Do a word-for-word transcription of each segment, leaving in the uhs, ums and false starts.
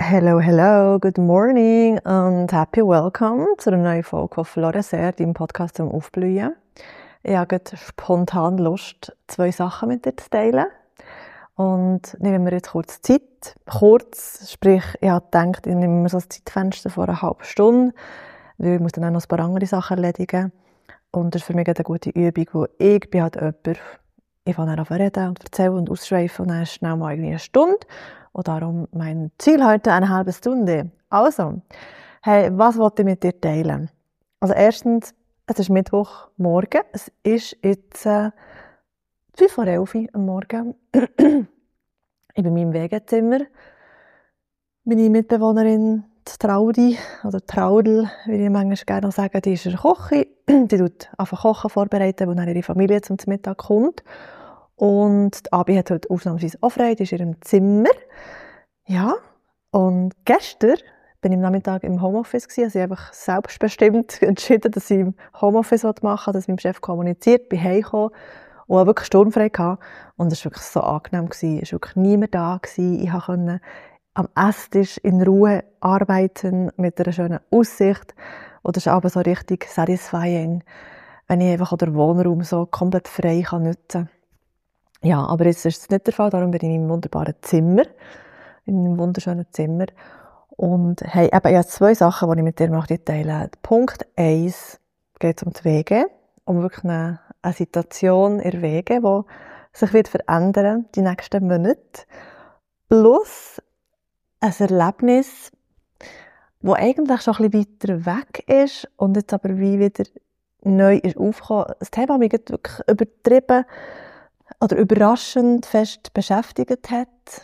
Hello, hello, good morning und happy welcome zu einer neuen Folge von Floreser, deinem Podcast zum Aufblühen. Ich habe gerade spontan Lust, zwei Sachen mit dir zu teilen. Und nehmen wir jetzt kurz Zeit. Kurz, sprich, ich habe gedacht, ich nehme mir so ein Zeitfenster vor einer halben Stunde, weil ich muss dann auch noch ein paar andere Sachen erledigen. Und das ist für mich eine gute Übung, wo ich bin halt jemand, ich fange dann an zu reden und erzählen und ausschweifen und dann ist schnell mal irgendwie eine Stunde. Und darum mein Ziel heute eine halbe Stunde. Also, hey, was wollte ich mit dir teilen? Also erstens, es ist Mittwochmorgen. Es ist jetzt äh, fünf vor elf am Morgen. Ich bin in meinem Wegezimmer. Meine Mitbewohnerin, die Traudi, oder Traudel, wie ich manchmal gerne noch sagen, die ist in der Küche. Die tut einfach Kochen vorbereiten, wo dann ihre Familie zum Mittag kommt. Und die Abi hat heute ausnahmsweise auch frei, die ist in ihrem Zimmer. Ja, und gestern bin ich am Nachmittag im Homeoffice gewesen. Also ich habe einfach selbstbestimmt entschieden, dass ich im Homeoffice machen will, dass ich mit dem Chef kommuniziert, bin heimgekommen und habe wirklich sturmfrei gehabt. Und es war wirklich so angenehm gewesen. Es war wirklich niemand da gewesen. Ich konnte am Esstisch in Ruhe arbeiten, mit einer schönen Aussicht. Und das ist aber so richtig satisfying, wenn ich einfach den Wohnraum so komplett frei kann nutzen kann. Ja, aber jetzt ist es nicht der Fall, darum bin ich in meinem wunderbaren Zimmer, in meinem wunderschönen Zimmer. Und hey, eben, ich habe zwei Sachen, die ich mit dir möchte teilen. Punkt eins geht um die Wege, um wirklich eine, eine Situation in der Wege, die sich wird verändern die nächsten Monate. Plus ein Erlebnis, das eigentlich schon ein bisschen weiter weg ist und jetzt aber wie wieder neu ist aufgekommen. Das Thema mich wirklich übertrieben oder überraschend fest beschäftigt hat.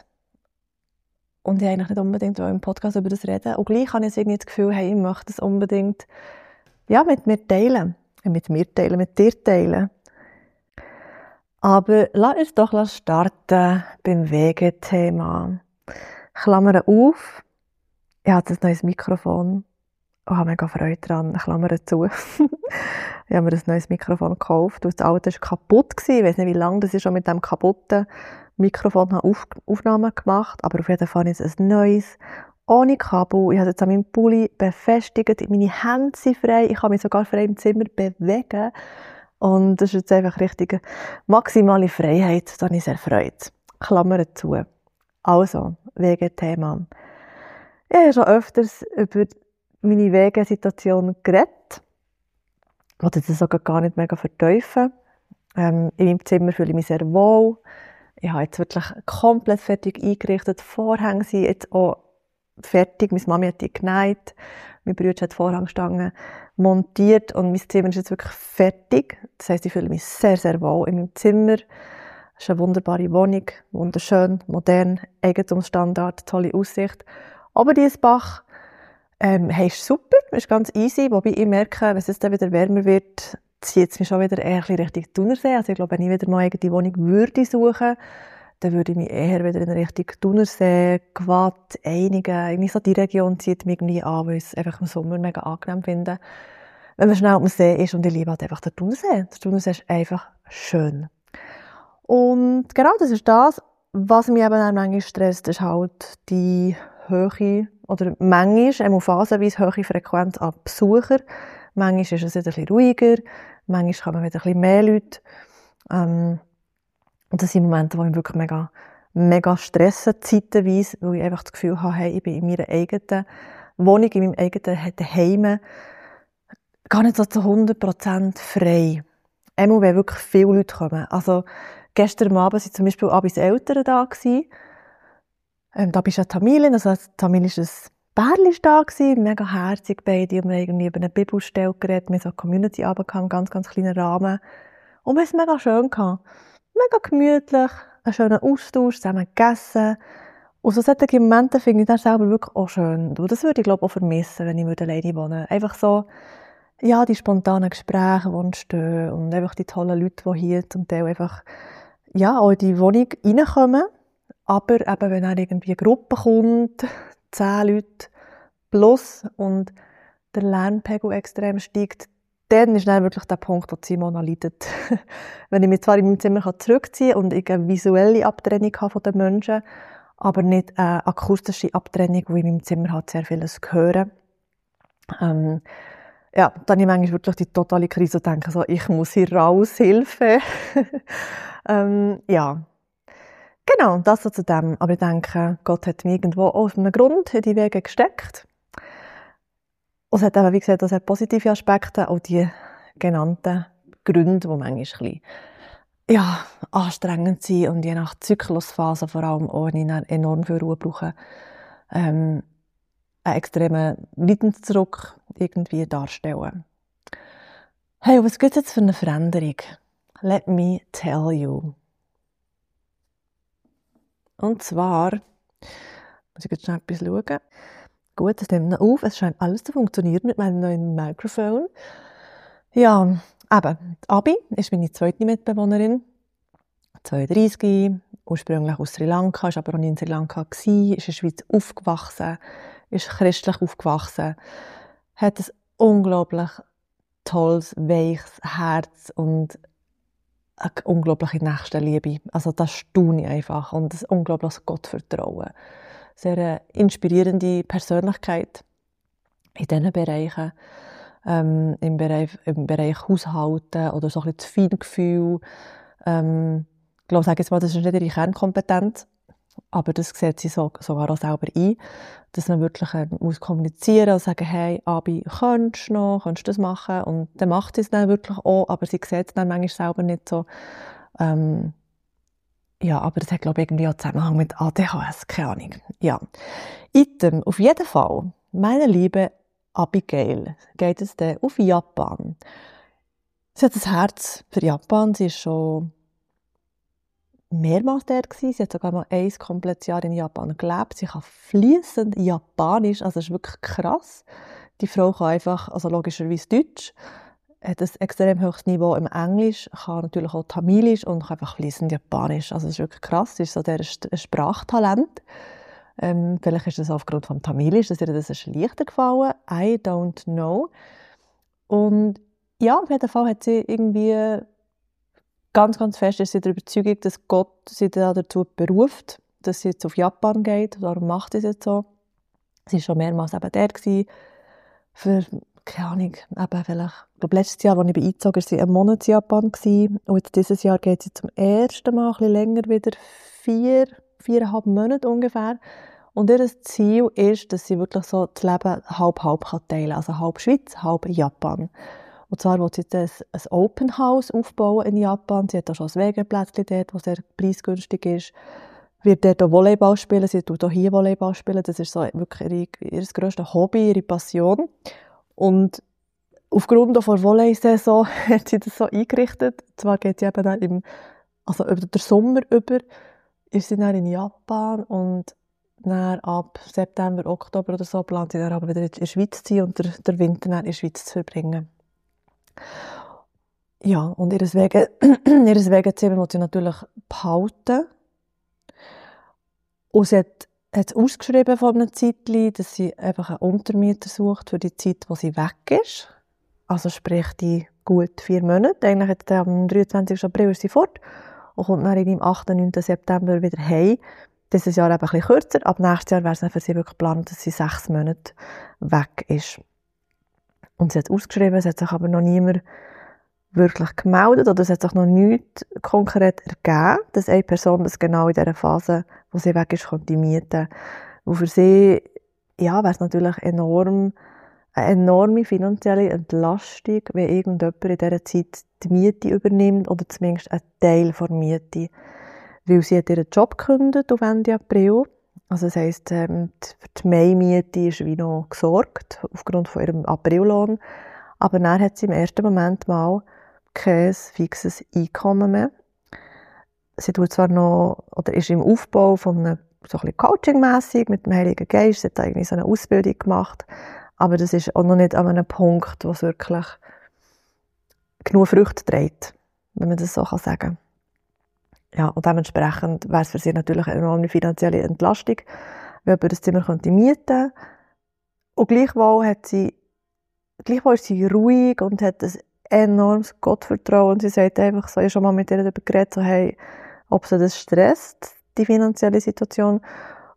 Und ich eigentlich nicht unbedingt im Podcast über das reden. Und gleich habe ich irgendwie das Gefühl, hey, ich möchte das unbedingt ja, mit mir teilen. Mit mir teilen, mit dir teilen. Aber lass uns doch starten beim Wegethema. Klammern auf. Ich habe ein neues Mikrofon und habe mega Freude daran. Klammern zu. Ich habe mir ein neues Mikrofon gekauft. Das alte war kaputt. Ich weiß nicht, wie lange das ist schon mit dem kaputten Mikrofon Auf- Aufnahmen gemacht. Aber auf jeden Fall ist es ein neues. Ohne Kabel. Ich habe es jetzt an meinem Pulli befestigt. Meine Hände sind frei. Ich kann mich sogar frei im Zimmer bewegen. Und das ist jetzt einfach richtige maximale Freiheit. Da habe ich sehr Freude. Klammern zu. Also, Wegethema. Ich habe schon öfters über meine Wegesituation geredet. Ich wollte das sogar gar nicht mega vertiefen. Ähm, in meinem Zimmer fühle ich mich sehr wohl. Ich habe jetzt wirklich komplett fertig eingerichtet. Die Vorhänge sind jetzt auch fertig. Meine Mami hat die genäht. Mein Bruder hat die Vorhangstangen montiert. Und mein Zimmer ist jetzt wirklich fertig. Das heisst, ich fühle mich sehr, sehr wohl in meinem Zimmer. Es ist eine wunderbare Wohnung. Wunderschön, modern, Eigentumsstandard, tolle Aussicht. Oberdiessbach. Ähm, hey, ist super, ist ganz easy, wobei ich merke, wenn es dann wieder wärmer wird, zieht es mich schon wieder eher ein Richtung Thunersee. Also ich glaube, wenn ich wieder mal eine Wohnung würde suchen, dann würde ich mich eher wieder in Richtung Thunersee, Gwatt, Einigen, irgendwie so die Region zieht mich irgendwie an, weil ich es einfach im Sommer mega angenehm finde. Wenn man schnell auf dem See ist und ich liebe halt einfach den Thunersee. Der Thunersee ist einfach schön. Und genau das ist das, was mich eben auch manchmal stresst, ist halt die Höhe oder manchmal, einmal phasenweise hohe Frequenz an Besucher. Manchmal ist es wieder ein bisschen ruhiger, manchmal kommen wieder ein bisschen mehr Leute. Ähm, und das sind Momente, die mich wirklich mega, mega stressen, zeitweise, weil ich einfach das Gefühl habe, hey, ich bin in meiner eigenen Wohnung, in meinem eigenen Heim gar nicht so zu hundert Prozent frei. Einmal, wenn wirklich viele Leute kommen. Also, gestern Abend waren zum Beispiel Abis Eltern da gewesen. Ähm, da bist du ja Tamilin, also Tamilin ist ein Pärchen da gewesen, mega herzig beide, und wir haben irgendwie über eine Bibelstelle geredet, wir haben so eine Community-Abend gehabt, einen ganz, ganz kleinen Rahmen. Und wir haben es mega schön gehabt. Mega gemütlich, einen schönen Austausch, zusammen gegessen. Und so solche Momente finde ich dann selber wirklich auch schön. Und das würde ich, glaube ich, auch vermissen, wenn ich alleine wohnen würde. Einfach so, ja, die spontanen Gespräche, die entstehen und einfach die tollen Leute, die hier zum Teil einfach, ja, auch in die Wohnung reinkommen. Aber eben, wenn dann irgendwie eine Gruppe kommt, zehn Leute plus und der Lärmpegel extrem steigt, dann ist dann wirklich der Punkt, wo Simona leidet. Wenn ich mich zwar in meinem Zimmer zurückziehen kann und ich eine visuelle Abtrennung habe von den Menschen, aber nicht eine akustische Abtrennung, wo in meinem Zimmer halt sehr vieles höre. Ähm, ja, dann habe ich manchmal wirklich die totale Krise und denke so, ich muss hier raus, Hilfe. ähm, ja, genau, das so zu dem. Aber ich denke, Gott hat mich irgendwo aus einem Grund in die Wege gesteckt. Und es hat eben, wie gesagt, das hat positive Aspekte, auch die genannten Gründe, die manchmal ein bisschen, ja, anstrengend sind und je nach Zyklusphase vor allem auch, wenn ich enorm viel Ruhe brauche, ähm, einen extremen Leidensdruck irgendwie darstellen. Hey, was gibt es jetzt für eine Veränderung? Let me tell you. Und zwar, muss ich jetzt schnell etwas schauen. Gut, das nimmt noch auf. Es scheint alles zu funktionieren mit meinem neuen Mikrofon. Ja, eben, Abi ist meine zweite Mitbewohnerin. zweiunddreissig, ursprünglich aus Sri Lanka, ist aber auch nie in Sri Lanka gewesen, ist in der Schweiz aufgewachsen, ist christlich aufgewachsen, hat ein unglaublich tolles, weiches Herz und eine unglaubliche Nächstenliebe. Also das staune ich einfach und ein unglaubliches Gottvertrauen. Sehr eine inspirierende Persönlichkeit in diesen Bereichen. Ähm, im, Bereich, Im Bereich Haushalten oder so ein bisschen das Feingefühl. Ähm, ich glaube, sage jetzt mal, das ist nicht ihre Kernkompetenz, aber das sieht sie so, sogar auch selber ein, dass man wirklich äh, muss kommunizieren und sagen, hey, Abi, könntest du noch, könntest du das machen? Und dann macht sie es dann wirklich auch, aber sie sieht es dann manchmal selber nicht so. Ähm, ja, aber das hat, glaube ich, irgendwie auch Zusammenhang mit A D H S, keine Ahnung. Ja. Item, auf jeden Fall, meine liebe Abigail, geht es dann auf Japan. Sie hat ein Herz für Japan, sie ist schon mehrmals dort gewesen. Sie hat sogar mal ein komplettes Jahr in Japan gelebt. Sie kann fließend Japanisch, also das ist wirklich krass. Die Frau kann einfach, also logischerweise Deutsch, hat ein extrem hohes Niveau im Englisch, kann natürlich auch Tamilisch und kann einfach fließend Japanisch. Also das ist wirklich krass. Sie ist so der Sprachtalent. Ähm, vielleicht ist es aufgrund von Tamilisch, dass ihr das ist leichter gefallen. I don't know. Und ja, auf jeden Fall hat sie irgendwie ganz, ganz fest ist sie der Überzeugung, dass Gott sie dazu beruft, dass sie jetzt auf Japan geht. Darum macht sie es jetzt so. Sie war schon mehrmals eben dort gewesen, für, keine Ahnung, eben vielleicht, ich glaube, letztes Jahr, als ich eingezogen bin, war sie einen Monat in Japan gewesen. Und jetzt dieses Jahr geht sie zum ersten Mal ein bisschen länger wieder, vier, viereinhalb Monate ungefähr. Und ihr Ziel ist, dass sie wirklich so das Leben halb-halb teilen kann. Also halb Schweiz, halb Japan. Und zwar will sie jetzt ein, ein Open House aufbauen in Japan. Sie hat auch schon ein Wegeplätzchen dort, das sehr preisgünstig ist. Wird dort auch Volleyball spielen. Sie tut auch hier Volleyball spielen. Das ist so wirklich ihr, ihr grösstes Hobby, ihre Passion. Und aufgrund der Volley-Saison hat sie das so eingerichtet. Und zwar geht sie eben dann im, also über den Sommer über, ist sie dann in Japan und dann ab September, Oktober oder so plant sie dann aber wieder in der Schweiz zu sein und den, den Winter dann in der Schweiz zu verbringen. Ja, und ihr Wege, ihr Wegezimmer muss sie natürlich behalten. Und sie hat, hat es ausgeschrieben von einem Zeitchen, dass sie einfach einen Untermieter sucht für die Zeit, wo sie weg ist. Also sprich die gut vier Monate. Eigentlich jetzt am dreiundzwanzigsten April ist sie fort und kommt dann am achten, neunten September wieder heim. Dieses Jahr eben ein bisschen kürzer. Ab nächstes Jahr wäre es dann für sie wirklich geplant, dass sie sechs Monate weg ist. Und sie hat ausgeschrieben, es hat sich aber noch niemand wirklich gemeldet oder es hat sich noch nichts konkret ergeben, dass eine Person das genau in dieser Phase, wo sie weg ist, könnte mieten. Und für sie, ja, wäre es natürlich enorm, eine enorme finanzielle Entlastung, wenn irgendjemand in dieser Zeit die Miete übernimmt oder zumindest einen Teil der Miete. Weil sie hat ihren Job gekündigt auf Ende April. Also das heisst, ähm, für die Mai-Miete ist wie noch gesorgt, aufgrund von ihrem Aprillohn. Aber dann hat sie im ersten Moment mal kein fixes Einkommen mehr. Sie tut zwar noch, oder ist im Aufbau von einem, so ein bisschen coachingmässig mit dem Heiligen Geist, sie hat eigentlich so eine Ausbildung gemacht, aber das ist auch noch nicht an einem Punkt, wo es wirklich genug Früchte trägt, wenn man das so sagen kann. Ja, und dementsprechend wäre es für sie natürlich eine enorme finanzielle Entlastung, wenn jemand das Zimmer könnte mieten. Und gleichwohl hat sie, gleichwohl ist sie ruhig und hat ein enormes Gottvertrauen. Sie sagt einfach so, ich habe schon mal mit ihr darüber geredet, so, hey, ob sie das stresst, die finanzielle Situation.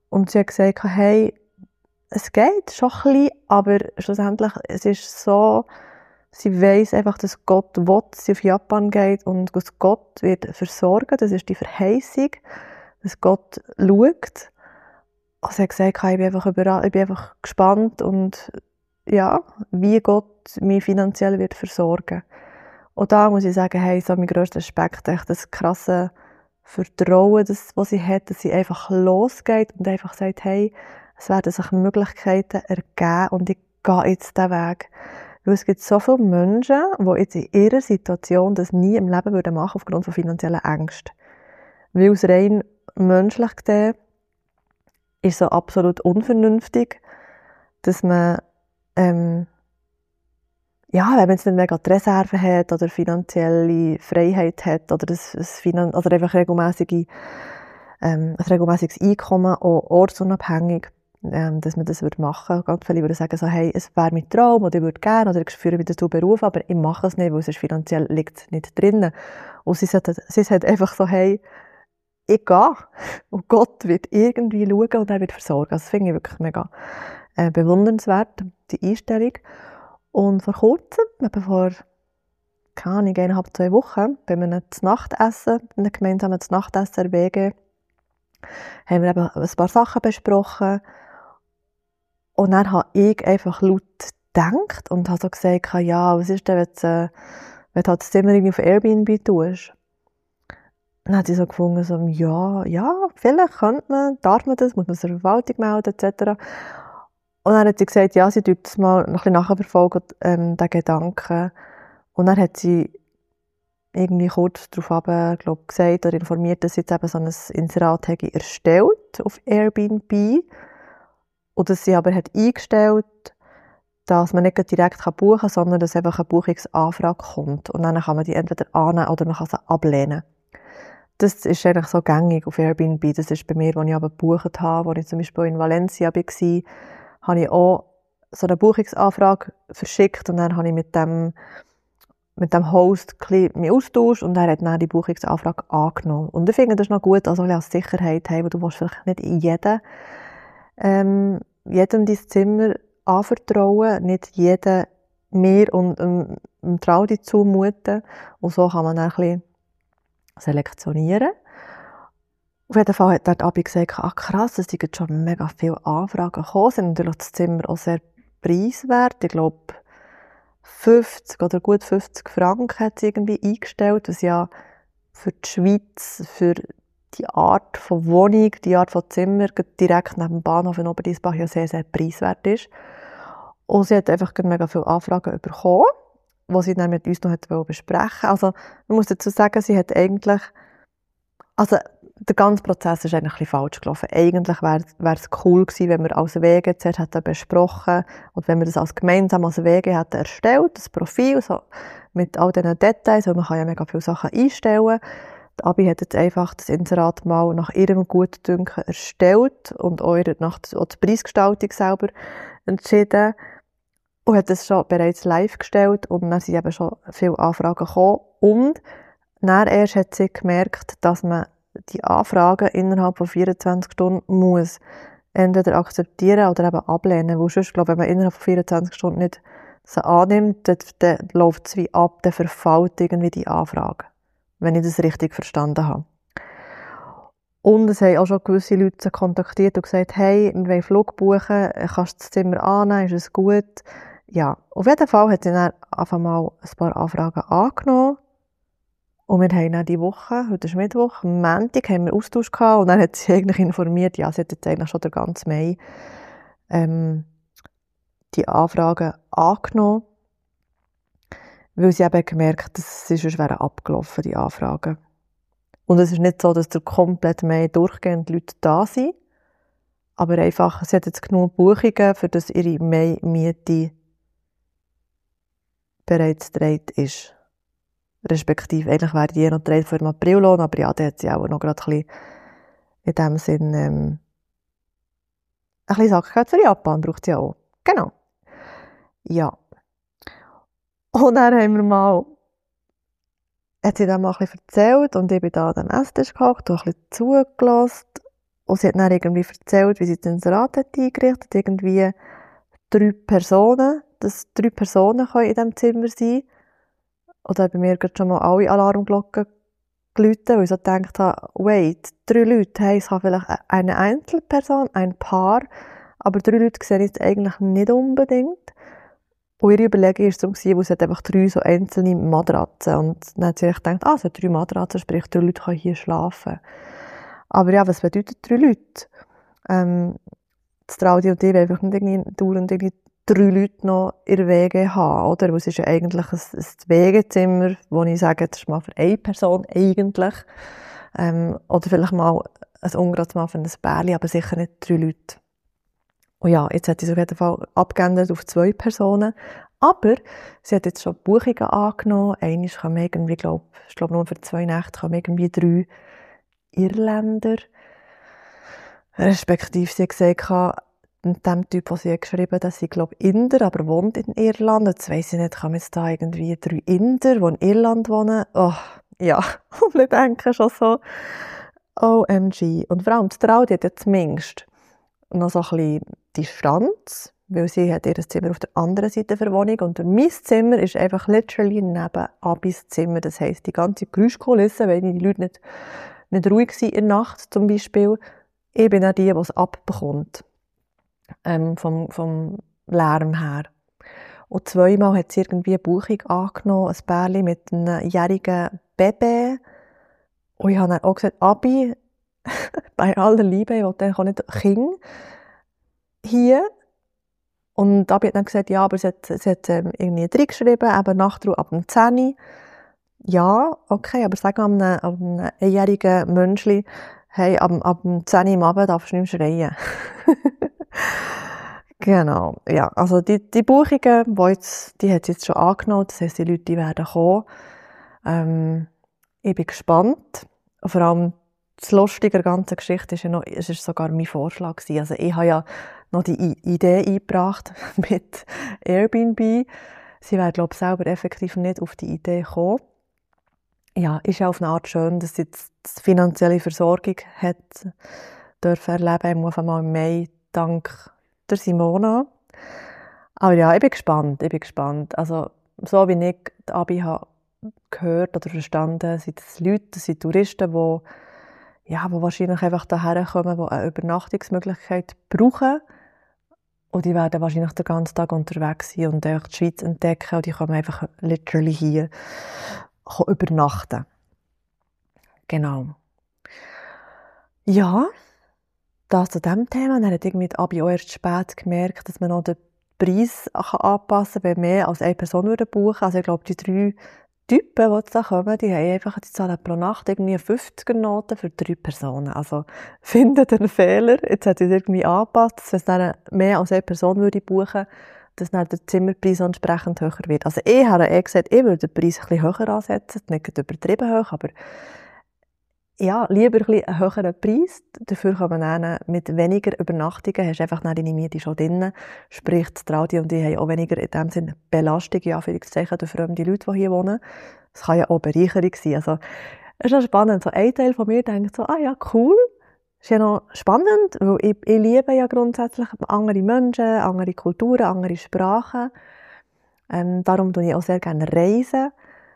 Und sie hat gesagt, hey, es geht schon ein bisschen, aber schlussendlich, es ist so, sie weiss einfach, dass Gott will, dass sie auf Japan geht und dass Gott wird versorgen, das ist die Verheißung, dass Gott schaut. Und sie hat gesagt, ich bin einfach, überall, ich bin einfach gespannt und ja, wie Gott mich finanziell wird versorgen. Und da muss ich sagen, hey, so mein grösster Aspekt, echt das krasse Vertrauen, das, was sie hat, dass sie einfach losgeht und einfach sagt, hey, es werden sich Möglichkeiten ergeben und ich gehe jetzt diesen Weg. Weil es gibt so viele Menschen, die jetzt in ihrer Situation das nie im Leben machen würden aufgrund von finanziellen Ängsten. Weil es rein menschlich gesehen ist so absolut unvernünftig, dass man ähm, ja, wenn man jetzt nicht mega die Reserve hat oder finanzielle Freiheit hat oder, das, das Finan- oder einfach regelmäßige, ähm, ein regelmäßiges Einkommen, auch ortsunabhängig, ähm, dass man das würde machen. Ganz viele würden sagen so, hey, es wäre mein Traum oder ich würde gerne oder ich spüre mich dazu berufen, aber ich mache es nicht, weil es finanziell liegt nicht drin. Und sie sagt, sie sagt einfach so, hey, ich gehe und Gott wird irgendwie schauen und er wird versorgen. Das finde ich wirklich mega äh, bewundernswert, die Einstellung. Und vor kurzem, etwa vor, keine Ahnung, eineinhalb, zwei Wochen, bei einem Nachtessen, einem gemeinsamen Nachtessen der W G, haben wir eben ein paar Sachen besprochen. Und dann habe ich einfach laut gedacht und habe so gesagt, ja, was ist denn, wenn du, äh, wenn du halt das Zimmer irgendwie auf Airbnb tust? Dann hat sie so gefunden, so, ja, ja, vielleicht könnte man, darf man das, muss man es der Verwaltung melden, et cetera. Und dann hat sie gesagt, ja, sie tut das mal noch ein bisschen nachverfolgen, ähm, den Gedanken. Und dann hat sie irgendwie kurz darauf glaub, gesagt oder informiert, dass sie jetzt eben so ein Inserat hätte erstellt auf Airbnb. Und dass sie aber hat eingestellt, dass man nicht direkt buchen kann, sondern dass einfach eine Buchungsanfrage kommt. Und dann kann man die entweder annehmen oder man kann sie ablehnen. Das ist eigentlich so gängig auf Airbnb. Das ist bei mir, als ich aber gebucht habe, als ich zum Beispiel in Valencia war, habe ich auch so eine Buchungsanfrage verschickt und dann habe ich mit dem, mit dem Host mich austauscht und er hat dann die Buchungsanfrage angenommen. Und ich finde das noch gut, also als Sicherheit haben, weil du willst vielleicht nicht jeden, ähm, jedem dein Zimmer anvertrauen, nicht jeden mir und einem, einem Traudi zumuten. Und so kann man dann ein bisschen selektionieren. Auf jeden Fall hat dort Abi gesagt, ach krass, es sind schon mega viele Anfragen gekommen, sind natürlich das Zimmer auch sehr preiswert. Ich glaube, fünfzig oder gut fünfzig Franken hat sie irgendwie eingestellt, was ja für die Schweiz, für die Art von Wohnung, die Art von Zimmer, direkt neben dem Bahnhof in Oberdiessbach ja sehr, sehr preiswert ist. Und sie hat einfach mega viele Anfragen bekommen, die sie dann mit uns noch besprechen wollte. Also, man muss dazu sagen, sie hat eigentlich, also, der ganze Prozess ist eigentlich ein bisschen falsch gelaufen. Eigentlich wäre es cool gewesen, wenn wir als W G zuerst hätten besprochen und wenn wir das als gemeinsam als W G hätten erstellt, das Profil, so, mit all diesen Details, weil man kann ja mega viele Sachen einstellen. Die Abi hat jetzt einfach das Inserat mal nach ihrem Gutdünken erstellt und auch nach der Preisgestaltung selber entschieden und hat das schon bereits live gestellt und dann sind eben schon viele Anfragen gekommen und dann erst hat sie gemerkt, dass man die Anfragen innerhalb von vierundzwanzig Stunden muss entweder akzeptieren oder eben ablehnen. Weil sonst, glaube ich, wenn man innerhalb von vierundzwanzig Stunden nicht sie annimmt, dann, dann läuft es wie ab, dann verfällt irgendwie die Anfrage. Wenn ich das richtig verstanden habe. Und es haben auch schon gewisse Leute kontaktiert und gesagt, hey, wir wollen Flug buchen, kannst du das Zimmer annehmen, ist es gut? Ja, auf jeden Fall hat sie dann einfach mal ein paar Anfragen angenommen. Und wir haben dann die Woche, heute ist Mittwoch, am Montag haben wir Austausch gehabt und dann hat sie eigentlich informiert, ja, sie hat jetzt eigentlich schon den ganzen Mai ähm, die Anfragen angenommen, weil sie eben gemerkt hat, dass sie sonst wären abgelaufen, die Anfragen. Und es ist nicht so, dass der komplett Mai durchgehend Leute da sind, aber einfach, sie hat jetzt genug Buchungen, für das ihre Mai-Miete bereits gedreht ist. Respektive, eigentlich wäre die noch gedreht für den Aprillohn, aber ja, da hat sie auch noch gerade ein bisschen, in dem Sinn, ähm, ein bisschen Sackgeld für Japan braucht sie auch. Genau. Ja. Und dann haben wir mal, hat sie dann mal ein bisschen erzählt und ich bin da an dem Esstisch gehockt und ein bisschen zugelassen Und sie hat dann irgendwie erzählt, wie sie das Inserat hat eingerichtet, irgendwie drei Personen, dass drei Personen können in diesem Zimmer sein. Oder bei mir gerade schon mal alle Alarmglocken geläutet, weil ich so gedacht habe, wait, drei Leute, hey, es kann vielleicht eine Einzelperson, ein Paar, aber drei Leute sehe ich jetzt eigentlich nicht unbedingt. Und ihre Überlegung war darum, weil es hat einfach drei so einzelne Matratzen. Und dann hat sie sich gedacht, ah, es hat drei Matratzen, sprich, drei Leute können hier schlafen. Aber ja, was bedeutet drei Leute? Ähm, das Traudi und ich wollen einfach nicht irgendwie dauernd irgendwie drei Leute noch in der W G haben, oder? Weil es ist ja eigentlich ein, ein W G-Zimmer, wo ich sage, das ist mal für eine Person eigentlich. Ähm, oder vielleicht mal ein ungerades Mal für ein Pärchen, aber sicher nicht drei Leute. Und ja, jetzt hat sie es auf jeden Fall abgeändert auf zwei Personen. Aber sie hat jetzt schon Buchungen angenommen. Einmal kann man irgendwie, glaub, ich glaube nur für zwei Nächte, kann man irgendwie drei Irländer, respektive sie hat gesagt, mit dem Typ, den sie hat geschrieben, dass sie, glaube Inder, aber wohnt in Irland. Jetzt weiss ich nicht, kann man jetzt da irgendwie drei Inder, die in Irland wohnen? Oh, ja. Und ich denke schon so, O M G. Und vor allem, die Traudi hat ja zumindest noch so ein bisschen Distanz, weil sie hat ihr Zimmer auf der anderen Seite der Wohnung und mein Zimmer ist einfach literally neben Abis Zimmer. Das heisst, die ganze Geräuschkulisse, wenn die Leute nicht, nicht ruhig sind in der Nacht zum Beispiel, ich bin auch die, die es abbekommt. Ähm, vom, vom Lärm her. Und zweimal hat sie irgendwie eine Buchung angenommen, ein Pärchen mit einem jährigen Baby. Und ich habe dann auch gesagt, Abi, bei aller Liebe, ich will dann auch nicht Kinder hier. Und Abi hat dann gesagt, ja, aber sie hat, sie hat ähm, irgendwie drin geschrieben, eben Nachtruhe ab dem zehn. Ja, okay, aber sag einem, einem einjährigen Menschli, hey, ab, ab dem zehn am Abend darfst du nicht mehr schreien. Genau, ja, also die, die Buchungen, die, jetzt, die hat sie jetzt schon angenommen, das heisst, die Leute die werden kommen. Ähm, ich bin gespannt. Vor allem das Lustige der ganzen Geschichte ist ja noch, es ist sogar mein Vorschlag gewesen. Also ich habe ja noch die I- Idee eingebracht mit Airbnb. Sie wäre, glaube ich, selber effektiv nicht auf die Idee gekommen. Ja, ist ja auf eine Art schön, dass sie jetzt die finanzielle Versorgung hat dürfen erleben, auf einmal im Mai, dank der Simona. Aber ja, ich bin gespannt, ich bin gespannt. Also, so wie ich die Abi habe gehört oder verstanden, sind es Leute, das sind Touristen, die, ja, die wahrscheinlich einfach daher kommen, die eine Übernachtungsmöglichkeit brauchen. Und die werden wahrscheinlich den ganzen Tag unterwegs sein und die Schweiz entdecken und die kommen einfach literally hier übernachten. Genau. Ja, das zu diesem Thema. Dann hat irgendwie Abi auch erst spät gemerkt, dass man noch den Preis anpassen kann, wenn mehr als eine Person buchen würde. Also ich glaube, die drei Typen, die jetzt da kommen, die haben einfach, die zahlen pro Nacht irgendwie fünfziger Noten für drei Personen. Also findet einen Fehler. Jetzt hat es irgendwie angepasst, dass wenn es dann mehr als eine Person würde buchen, dass dann der Zimmerpreis entsprechend höher wird. Also ich habe eh gesagt, ich würde den Preis ein bisschen höher ansetzen, nicht übertrieben hoch, aber ja, lieber ein bisschen einen höheren Preis. Dafür kann man dann mit weniger Übernachtungen, hast einfach dann deine Miete schon drin. Sprich, die Traudi und ich haben auch weniger in dem Sinne Belastung, ja, für die fremde Leute, die hier wohnen. Das kann ja auch Bereicherung sein. Also, es ist auch spannend. So ein Teil von mir denkt so, ah ja, cool. Ist ja noch spannend, weil ich, ich liebe ja grundsätzlich andere Menschen, andere Kulturen, andere Sprachen. Ähm, darum tue ich auch sehr gerne reisen.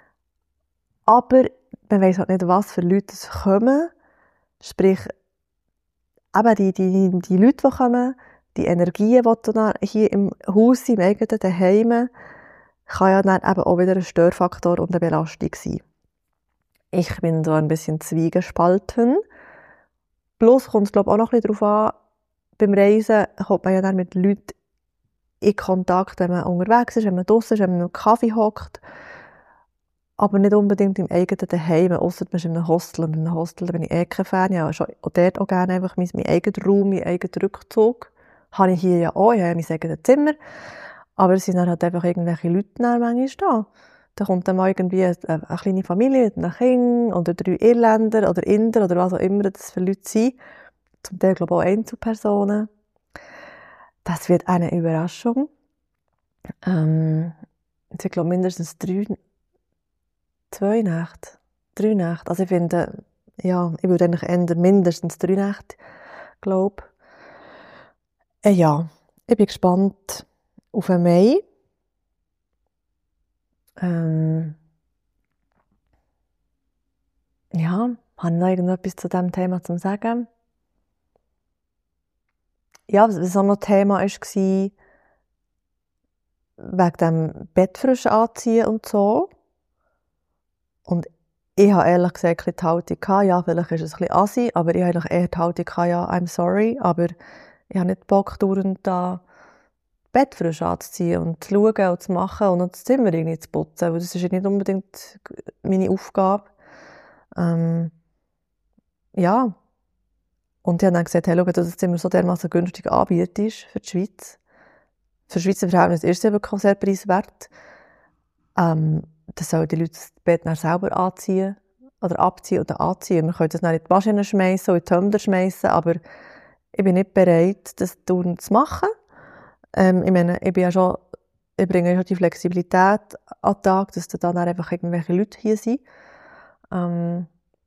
Aber man weiss halt nicht, was für Leute kommen. Sprich, eben die, die, die Leute, die kommen, die Energien, die dann hier im Haus, im eigenen Daheim, kann ja dann eben auch wieder ein Störfaktor und eine Belastung sein. Ich bin so ein bisschen zwiegespalten. Plus kommt es, glaube ich, auch noch ein bisschen darauf an, beim Reisen kommt man ja dann mit Leuten in Kontakt, wenn man unterwegs ist, wenn man draussen ist, wenn man im Kaffee hockt. Aber nicht unbedingt im eigenen Daheim, ausser man ist in einem Hostel. Und in einem Hostel bin ich eh kein Fan. Ich habe schon auch dort auch gerne einfach meinen mein eigenen Raum, meinen eigenen Rückzug. Habe ich hier ja auch, ich habe mein eigenes Zimmer. Aber es sind dann halt einfach irgendwelche Leute dann manchmal da. Da kommt dann mal irgendwie eine, eine kleine Familie mit einem Kind oder drei Irländer oder Inder oder was auch immer das für Leute sind. Zum Teil, glaube ich, auch Einzelpersonen. Das wird eine Überraschung. Ähm, ich glaube mindestens drei Zwei Nächte. Drei Nächte. Also ich finde, ja, ich würde eigentlich eher mindestens drei Nächte glaube ich. Äh, ja, ich bin gespannt auf den Mai. Ähm, ja, habe ich noch irgendetwas zu diesem Thema zu sagen? Ja, was auch noch Thema war, wegen dem Bettfrisch anziehen und so. Und ich habe ehrlich gesagt die Haltung gehabt, ja, vielleicht ist es ein bisschen assi, aber ich habe eher die Haltung gehabt, ja, I'm sorry, aber ich habe nicht Bock, dauernd da Bettfrisch anzuziehen und zu schauen und zu machen und das Zimmer irgendwie zu putzen, weil das ist nicht unbedingt meine Aufgabe. Ähm, ja. Und ich habe dann gesagt, hey, schau, dass das Zimmer so dermassen günstig anbietest für die Schweiz. Für Schweizer Verhältnisse ist es wirklich sehr preiswert. Ähm, dann sollen die Leute das Bett dann selber anziehen oder abziehen oder anziehen. Wir können das dann in die Maschine schmeißen oder in die Tumbler schmeißen, aber ich bin nicht bereit, das dauernd zu machen. Ähm, ich meine, ich bin ja schon, ich bringe ja schon die Flexibilität an den Tag, dass da dann einfach irgendwelche Leute hier sind. Ähm,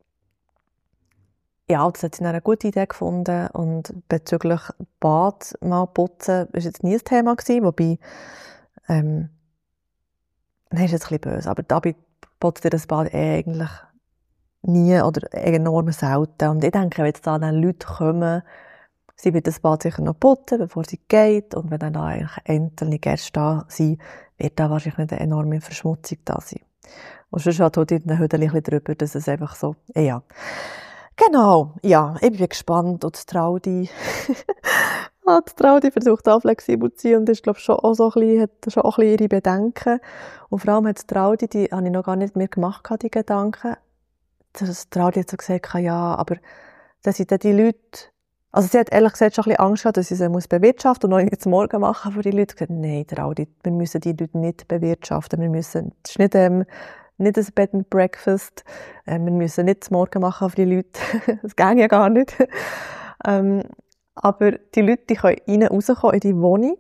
ja, das hat sie dann eine gute Idee gefunden und bezüglich Bad mal putzen war jetzt nie ein Thema gewesen, wobei, ähm, nein, ist jetzt ein bisschen böse, aber dabei putzt ihr das Bad eh eigentlich nie oder enorm selten. Und ich denke, wenn jetzt da dann Leute kommen, sie wird das Bad sicher noch putzen, bevor sie geht. Und wenn dann da eigentlich einzelne Gäste da sind, wird da wahrscheinlich nicht eine enorme Verschmutzung da sein. Und sonst hat heute ein bisschen drüber, dass es einfach so, ja. Genau, ja, ich bin gespannt. Und die Traudi, ah, die Traudi versucht auch flexibel zu sein und ist, glaube ich, schon auch so ein bisschen, hat schon auch ein bisschen ihre Bedenken. Und vor allem hat die Traudi, die habe ich noch gar nicht mehr gemacht, die Gedanken. Die Traudi hat so gesagt, ja, aber das sind dann die Leute, also sie hat ehrlich gesagt schon ein bisschen Angst gehabt, dass sie sie muss bewirtschaften und noch nichts morgen machen, aber die Leute gesagt, nein, Traudi, wir müssen die Leute nicht bewirtschaften, wir müssen, das ist nicht, ähm, nicht ein Bed and Breakfast, ähm, wir müssen nicht das Morgen machen für die Leute, das geht ja gar nicht. ähm, aber die Leute, die können rein rauskommen in die Wohnung,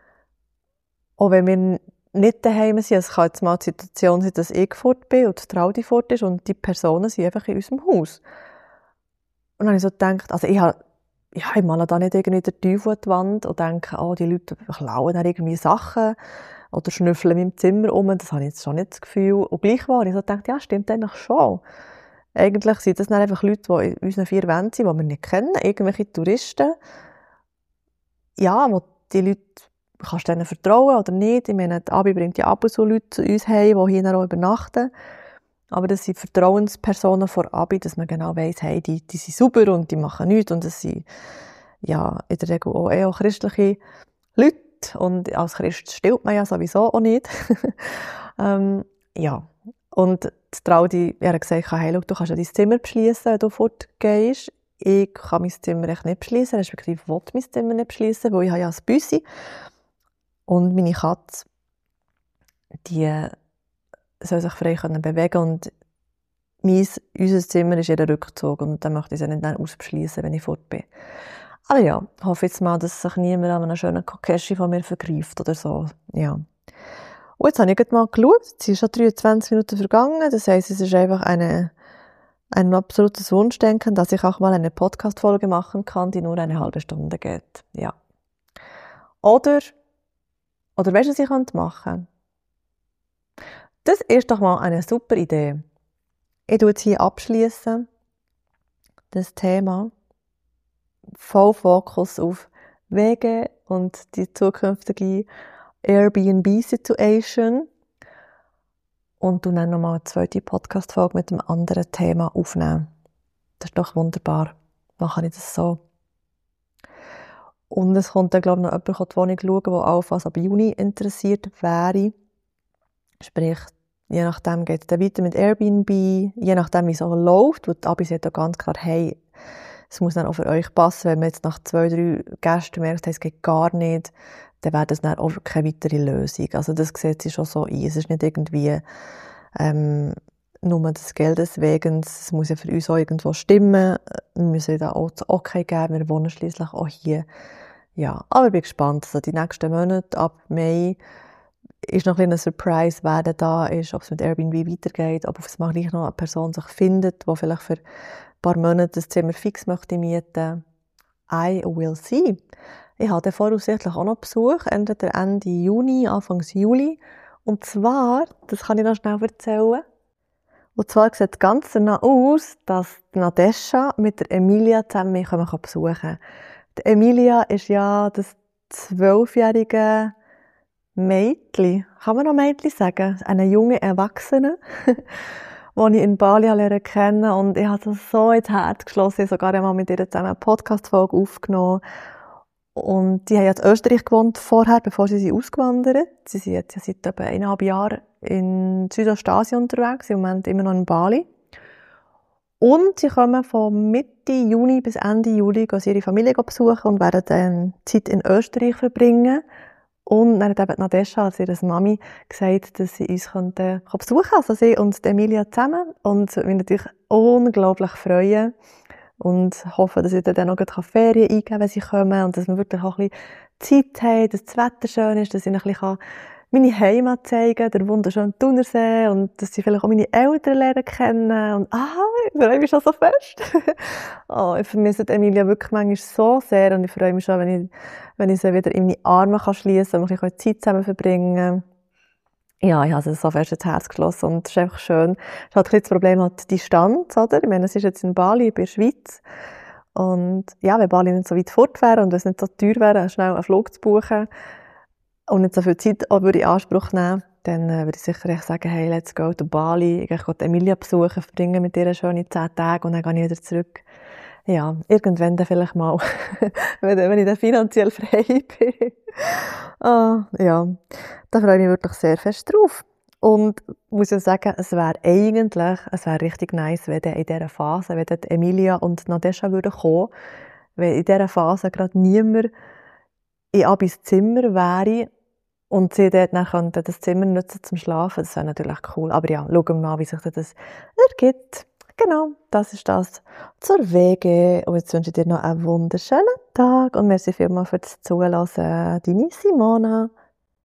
auch wenn wir nicht daheim sind. Es kann jetzt mal die Situation sein, dass ich fort bin und die Traudi fort ist und die Personen sind einfach in unserem Haus. Und dann habe ich so gedacht, also ich habe, ja, ich male da nicht irgendwie den Teufel an die Wand und denke, oh, die Leute klauen dann irgendwie Sachen oder schnüffeln in meinem Zimmer rum. Das habe ich jetzt schon nicht das Gefühl. Und gleich war ich so gedacht, ja, stimmt eigentlich schon. Eigentlich sind das dann einfach Leute, die in unseren vier Wänden sind, die wir nicht kennen, irgendwelche Touristen. Ja, wo die Leute, kannst du denen vertrauen oder nicht? Ich meine, die Abi bringt ja ab und zu Leute zu uns heim, die hier auch übernachten. Aber das sind Vertrauenspersonen vor Abi, dass man genau weiss, hey, die, die sind super und die machen nichts. Und das sind, ja, in der Regel auch, auch christliche Leute. Und als Christ stillt man ja sowieso auch nicht. ähm, ja. Und die Traudi hat gesagt, hey, schau, du kannst ja dein Zimmer beschliessen, wenn du fortgehst. Ich kann mein Zimmer echt nicht beschliessen, respektive will mein Zimmer nicht beschliessen, weil ich habe ja ein Büssi. Und meine Katze, die soll sich frei können bewegen und mein, unser Zimmer ist ihr Rückzug und dann möchte ich sie nicht ausbeschliessen, wenn ich fort bin. Aber ja, ich hoffe jetzt mal, dass sich niemand an einer schönen Kokeschi von mir vergreift oder so. Ja. Und jetzt habe ich mal geschaut, es sind schon dreiundzwanzig Minuten vergangen, das heisst, es ist einfach eine, ein absolutes Wunschdenken, dass ich auch mal eine Podcast-Folge machen kann, die nur eine halbe Stunde geht. Ja. Oder, oder weißt du, was ich machen könnte? Das ist doch mal eine super Idee. Ich tue jetzt hier abschließen, das Thema. Voll Fokus auf Wege und die zukünftige Airbnb-Situation. Und du dann nochmal eine zweite Podcast-Folge mit einem anderen Thema aufnehmen. Das ist doch wunderbar. Dann kann ich das so. Und es kommt dann, glaube ich, noch jemand in die Wohnung schauen, der allenfalls ab Juni interessiert wäre. Sprich, je nachdem geht es dann weiter mit Airbnb, je nachdem, wie es auch läuft. Und Abi sagt auch ganz klar, hey, es muss dann auch für euch passen. Wenn man jetzt nach zwei, drei Gästen merkt, es geht gar nicht, dann wäre das dann auch keine weitere Lösung. Also das sieht sie schon so ein. Es ist nicht irgendwie ähm, nur des Geldes wegen. Es muss ja für uns auch irgendwo stimmen. Wir müssen da auch das Okay geben. Wir wohnen schliesslich auch hier. Ja, aber ich bin gespannt. Also die nächsten Monate, ab Mai, ist noch ein, ein Surprise, wer denn da ist, ob es mit Airbnb weitergeht, ob es mal gleich noch eine Person sich findet, die vielleicht für ein paar Monate das Zimmer fix möchte mieten. I will see. Ich habe voraussichtlich auch noch Besuch, entweder Ende Juni, Anfang Juli. Und zwar, das kann ich noch schnell erzählen, und zwar sieht es ganz danach aus, dass Nadesha mit der Emilia zusammen mich besuchen kann. Die Emilia ist ja das zwölfjährige Mädchen, kann man noch Mädchen sagen, eine junge Erwachsene, die ich in Bali lernen kennen, und ich habe das so ins Herz geschlossen. Ich habe sogar einmal mit ihr zusammen eine Podcast-Folge aufgenommen. Und die haben ja in Österreich gewohnt vorher, bevor sie ausgewandert sind. Sie sind jetzt ja seit etwa eineinhalb Jahren in Südostasien unterwegs, im Moment immer noch in Bali. Und sie kommen von Mitte Juni bis Ende Juli sie ihre Familie besuchen und werden dann Zeit in Österreich verbringen. Und dann hat eben Nadesha, also ihre Mami, gesagt, dass sie uns könnten besuchen können, also sie und Emilia zusammen. Und wir natürlich unglaublich freuen und hoffen, dass ich dann noch Ferien eingeben kann, wenn sie kommen, und dass wir wirklich auch ein bisschen Zeit haben, dass das Wetter schön ist, dass ich ein bisschen meine Heimat zeigen kann, der wunderschöne Thunersee, und dass sie vielleicht auch meine Eltern lernen kennen. Und ah, ich freue mich schon so fest. Oh, ich vermisse Emilia wirklich manchmal so sehr, und ich freue mich schon, wenn ich, wenn ich sie wieder in meine Arme schließen kann und wir ein Zeit zusammen verbringen können. Ja, ich habe es so fest ins Herz geschlossen, und es ist einfach schön. Es ist halt ein bisschen das Problem, halt die Distanz, oder? Ich meine, es ist jetzt in Bali, bei der Schweiz. Und ja, wenn Bali nicht so weit fort wäre und es nicht so teuer wäre, schnell einen Flug zu buchen und nicht so viel Zeit auch würde in Anspruch nehmen, dann äh, würde ich sicher echt sagen, hey, let's go to Bali. Ich gehe Emilia besuchen, verbringe mit ihr schöne zehn Tage und dann gehe ich wieder zurück. Ja, irgendwann dann vielleicht mal, wenn, wenn ich dann finanziell frei bin. ah, ja, da freue ich mich wirklich sehr fest drauf. Und muss ja sagen, es wäre eigentlich, es wäre richtig nice, wenn in dieser Phase, wenn dann Emilia und Nadesha würden kommen, wenn in dieser Phase gerade niemand in Abis Zimmer wäre und sie dort dann könnten das Zimmer nutzen zum Schlafen. Das wäre natürlich cool. Aber ja, schauen wir mal, wie sich das ergibt. Genau, das ist das zur W G. Und jetzt wünsche ich dir noch einen wunderschönen Tag und merci vielmals für das Zuhören. Deine Simona.